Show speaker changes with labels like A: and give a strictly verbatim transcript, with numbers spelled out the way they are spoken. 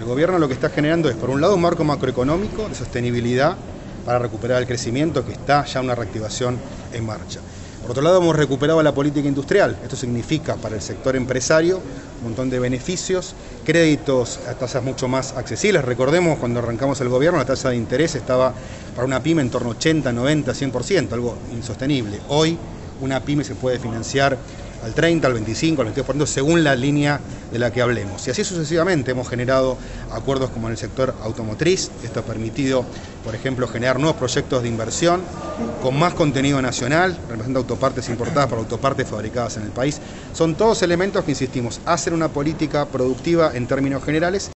A: gobierno lo que está generando es, por un lado, un marco macroeconómico de sostenibilidad para recuperar el crecimiento, que está ya una reactivación en marcha. Por otro lado, hemos recuperado la política industrial. Esto significa para el sector empresario un montón de beneficios, créditos a tasas mucho más accesibles. Recordemos, cuando arrancamos el gobierno, la tasa de interés estaba para una pyme en torno a ochenta, noventa, cien por ciento, algo insostenible. Hoy una pyme se puede financiar al treinta, al veinticinco, al veintidós por ciento, según la línea de la que hablemos. Y así sucesivamente hemos generado acuerdos como en el sector automotriz. Esto ha permitido, por ejemplo, generar nuevos proyectos de inversión con más contenido nacional, representando autopartes importadas por autopartes fabricadas en el país. Son todos elementos que, insistimos, hacen una política productiva en términos generales.